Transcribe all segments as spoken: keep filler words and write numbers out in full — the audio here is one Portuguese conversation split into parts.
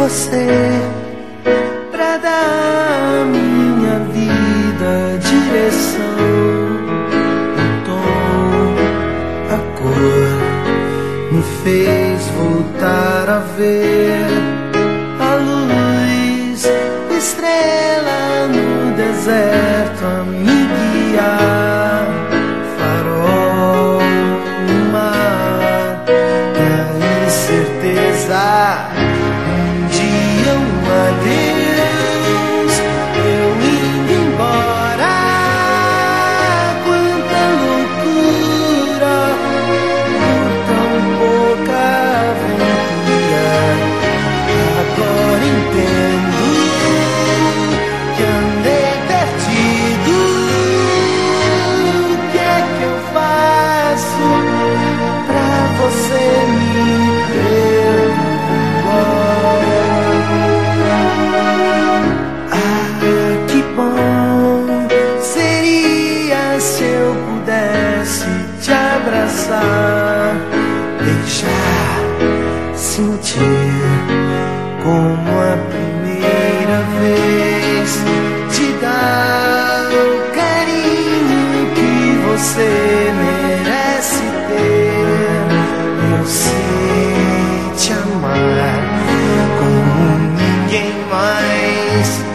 você, pra dar à minha vida direção, o tom, a cor, me fez voltar a ver a luz, estrela no deserto a me guiar, farol no mar, da incerteza. Um dia um adeus, eu indo embora. Quanta loucura por tão pouca aventura. Agora entendo que andei perdido. O que é que eu faço pra você me perdoar? Ah, que bom seria se eu pudesse te abraçar, deixar, sentir como a primeira vez, te dar o carinho que você merece ter. Eu sei te amar como ninguém mais,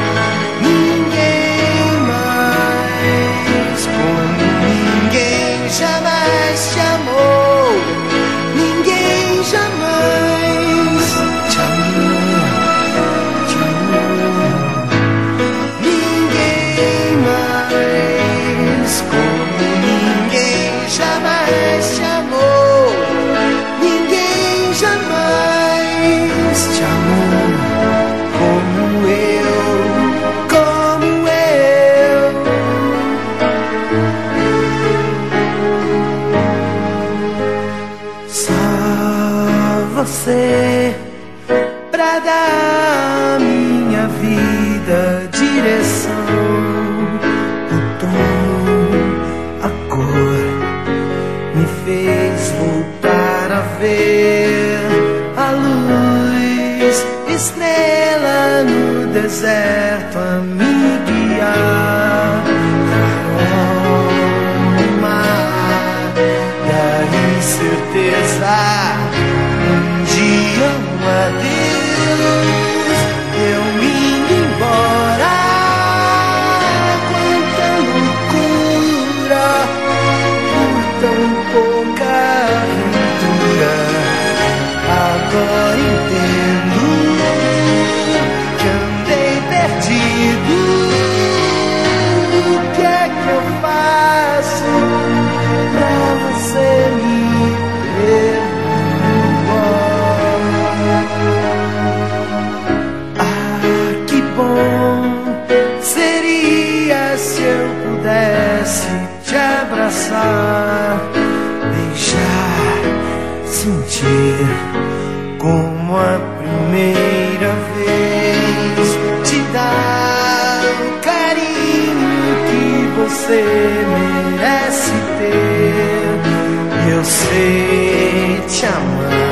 ninguém mais, como ninguém jamais te amou, ninguém jamais te amou, te amou, ninguém mais, como ninguém jamais te amou, ninguém jamais te amou como eu, como eu. Só você pra dar à minha vida direção, o tom, a cor, me fez voltar a ver a luz, estrela no deserto a me guiar, farol no mar, da incerteza. Um dia um adeus, eu me indo embora. Quanta loucura por tão pouca aventura. Agora entendo que andei perdido. O que é que eu faço pra você me perdoar? Ah, que bom seria se eu pudesse te abraçar, deixar, sentir como a primeira vez, te dar o carinho que você merece ter. Eu sei te amar